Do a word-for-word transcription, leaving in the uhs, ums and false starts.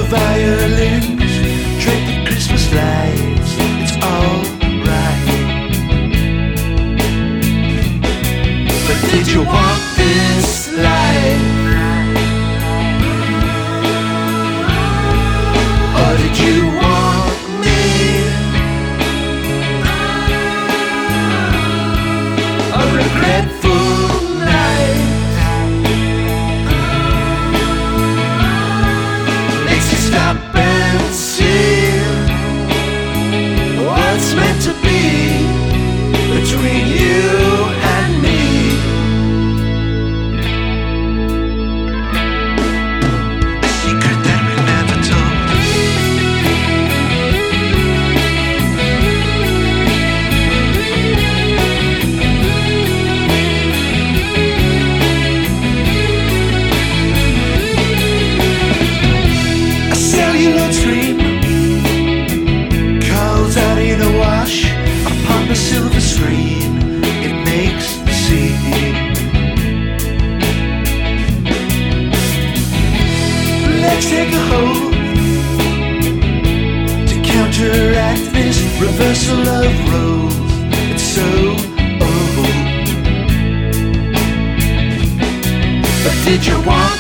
violins, draped in Christmas lights. It's alright. But did you want this life? Or did you want me? A regretful night makes you stop and see what's meant to be between you and me. A secret that we never told. A cellular dream calls out in a wash upon the silver screen. It makes the scene. Let's take a hold to counteract this reversal of roles. It's so old. But did you want